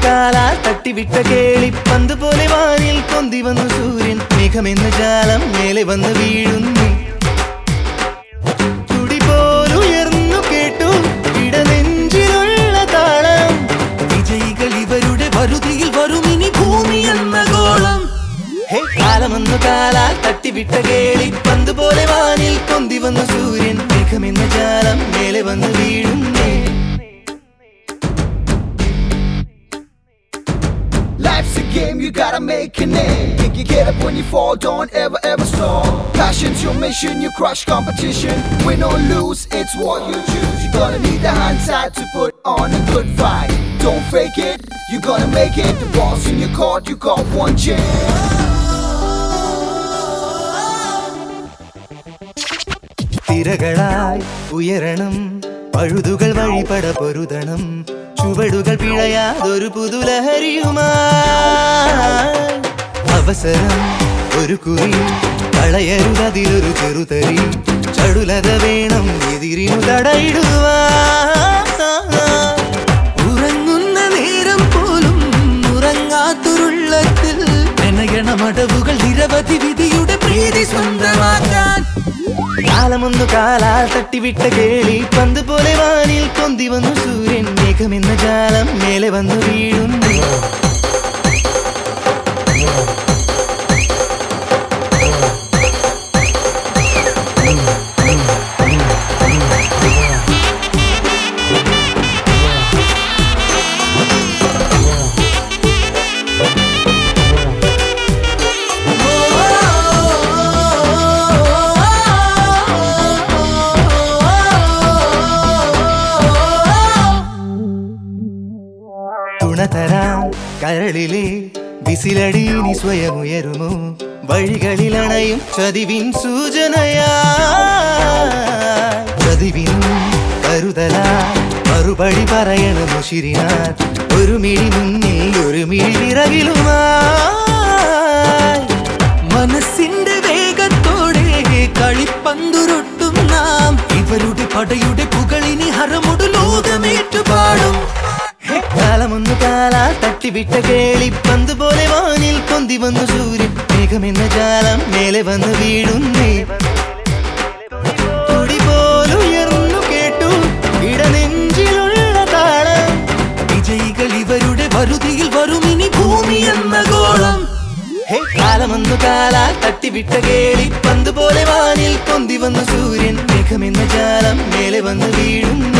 കാലാൽ തട്ടിവിട്ട കേളിപ്പന്ത് പോലെ വാനിൽ കൊന്തി വന്നു സൂര്യൻ മേഘമെന്ന ജാലം മേലെ വന്ന് വീഴുന്നു തുടി പോലുയർന്നു കേട്ടു ഇടനെഞ്ചിലുള്ള താളം വിജയികൾ ഇവരുടെ വരുതിയിൽ വരുമിനി ഭൂമി എന്ന ഗോളം കാലമൊന്നു കാലാൽ തട്ടിവിട്ട കേളിപ്പന്ത് പോലെ വാനിൽ കൊന്തി വന്നു സൂര്യൻ മേഘമെന്ന ജാലം മേലെ വന്ന് വീഴുന്നു Life's a game, you gotta make a name. Think you get up when you fall, don't ever stop. Passion's your mission, you crush competition. Win or lose, it's what you choose. You're gonna need the hindsight to put on a good fight. Don't fake it, you're gonna make it. The ball's in your court, you got one chance. തിരകളായി ഉയരണം പഴുതുകൾ വഴിപട പൊരുതണം ചുവടുകൾ പിഴയാതൊരു പുതുലഹരിയുമായി അവസരം ഒരു കുറി കളയരുതതിലൊരു ചെറുതരി ചടുലത വേണം എതിരിനു തടയിടുവാൻ ഉറങ്ങുന്ന നേരം പോലും ഉറങ്ങാത്തൊരുള്ളത്തിൽ മെനയണമടവുകൾ നിരവധി വിധിയുടെ പ്രീതി സ്വന്തമാക്കാൻ കാലമൊന്നു കാലാൽ തട്ടിവിട്ട കേളി പന്ത് പോലെ വാനിൽ കൊന്തി വന്നു സൂര്യൻ മേഘമെന്ന ജാലം മേലെ വന്നു വീഴുന്നു തുണതരാം കരളിലെ വിസിലടീനി സ്വയമുയരുമോ വഴികളിലണയും ചതിവിൻ സൂചനയാ ചതിവിനും കരുതലാ മറുപടി പറയണമു ശിരിനാൽ ഒരു മിഴി മുന്നിൽ ഒരു മിഴി പിറകിലുമായി മനസ്സിന്റെ വേഗത്തോടെ കളിപ്പന്തുരുട്ടും നാം ഇവരുടെ പടയുടെ പുകളിനി ഹരമൊടു ലോകമേറ്റുപാടും കാലമൊന്നു കാലാൽ തട്ടിവിട്ട കേളിപ്പന്ത് പോലെ വാനിൽ കൊന്തി വന്നു സൂര്യൻ മേഘമെന്ന ജാലം മേലെ വന്ന് വീഴുന്നേ തുടി പോലുയർന്നു കേട്ടു ഇടനെഞ്ചിലുള്ള താളം വിജയികൾ ഇവരുടെ വരുതിയിൽ വരുമിനി ഭൂമി എന്ന ഗോളം കാലമൊന്നു കാലാൽ തട്ടിവിട്ട കേളിപ്പന്ത് പോലെ വാനിൽ കൊന്തി വന്നു സൂര്യൻ മേഘമെന്ന ജാലം മേലെ വന്ന് വീഴുന്നു